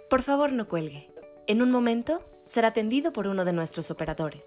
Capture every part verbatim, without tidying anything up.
Por favor, no cuelgue. En un momento será atendido por uno de nuestros operadores.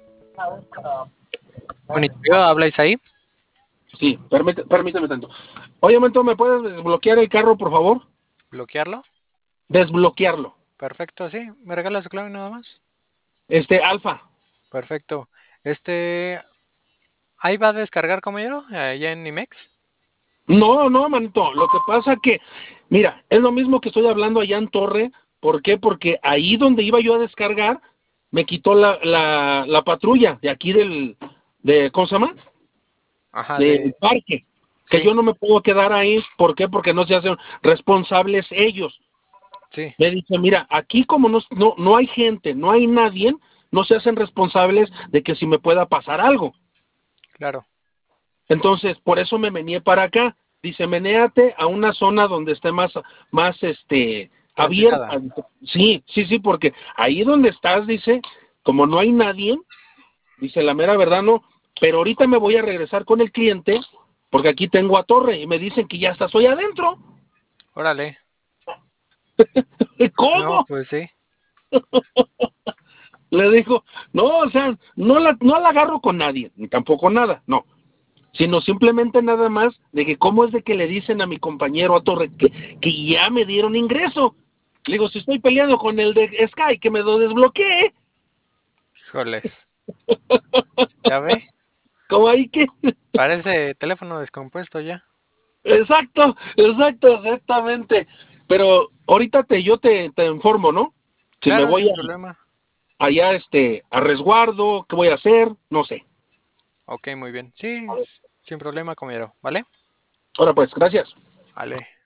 Monitorio, ¿habláis ahí? Sí, permite, permíteme tanto. Oye, momento, ¿me puedes desbloquear el carro, por favor? ¿Bloquearlo? Desbloquearlo. Perfecto, sí. ¿Me regalas su clave nada más? Este, Alfa. Perfecto. Este... ¿Ahí va a descargar, compañero? ¿Allá en IMEX? No, no, manito. Lo que pasa que, mira, es lo mismo que estoy hablando allá en Torre. ¿Por qué? Porque ahí donde iba yo a descargar, me quitó la, la, la patrulla de aquí del, de, ¿cómo se llama? Ajá, Del de... parque. Que Sí, yo no me puedo quedar ahí. ¿Por qué? Porque no se hacen responsables ellos. sí, Me dice, mira, aquí como no, no, no hay gente, no hay nadie, no se hacen responsables de que si me pueda pasar algo. claro. Entonces, por eso me meneé para acá. Dice, menéate a una zona donde esté más, más, este, Transitada. abierta. Sí, sí, sí, porque ahí donde estás, dice, como no hay nadie, dice, la mera verdad no, pero ahorita me voy a regresar con el cliente, porque aquí tengo a Torre, y me dicen que ya está, estoy adentro. Órale. No, ¿Cómo? pues sí. Le dijo, no, o sea, no la, no la agarro con nadie, ni tampoco nada, no. Sino simplemente nada más de que cómo es de que le dicen a mi compañero a Torre que, que ya me dieron ingreso. Le digo, si estoy peleando con el de Sky, que me lo desbloquee, Híjoles. ¿Ya ve? como ahí que, Parece teléfono descompuesto ya. exacto, exacto, exactamente. Pero ahorita te, yo te, te informo, ¿no? Si me Claro, voy sin a, problema. allá este, a resguardo, ¿qué voy a hacer? No sé. Ok, muy bien. Sí, s- sin problema, compañero. ¿Vale? Ahora pues, gracias. Vale.